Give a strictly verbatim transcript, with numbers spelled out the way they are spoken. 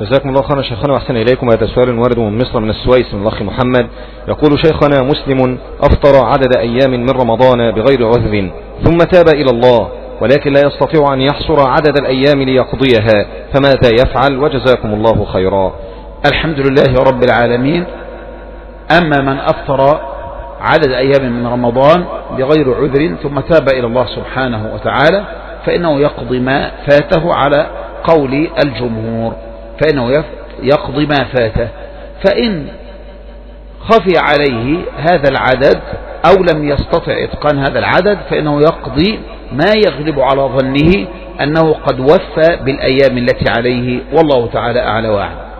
جزاكم الله خيرا شيخنا وأحسن إليكم. هذا سؤال وارد من مصر من السويس من الأخ محمد، يقول: شيخنا، مسلم أفطر عدد أيام من رمضان بغير عذر ثم تاب إلى الله، ولكن لا يستطيع أن يحصر عدد الأيام ليقضيها، فماذا يفعل؟ وجزاكم الله خيرا. الحمد لله رب العالمين. أما من أفطر عدد أيام من رمضان بغير عذر ثم تاب إلى الله سبحانه وتعالى فإنه يقضي ما فاته على قول الجمهور، فإنه يقضي ما فاته. فإن خفي عليه هذا العدد أو لم يستطع إتقان هذا العدد فإنه يقضي ما يغلب على ظنه أنه قد وفى بالأيام التي عليه، والله تعالى أعلى وأعلم.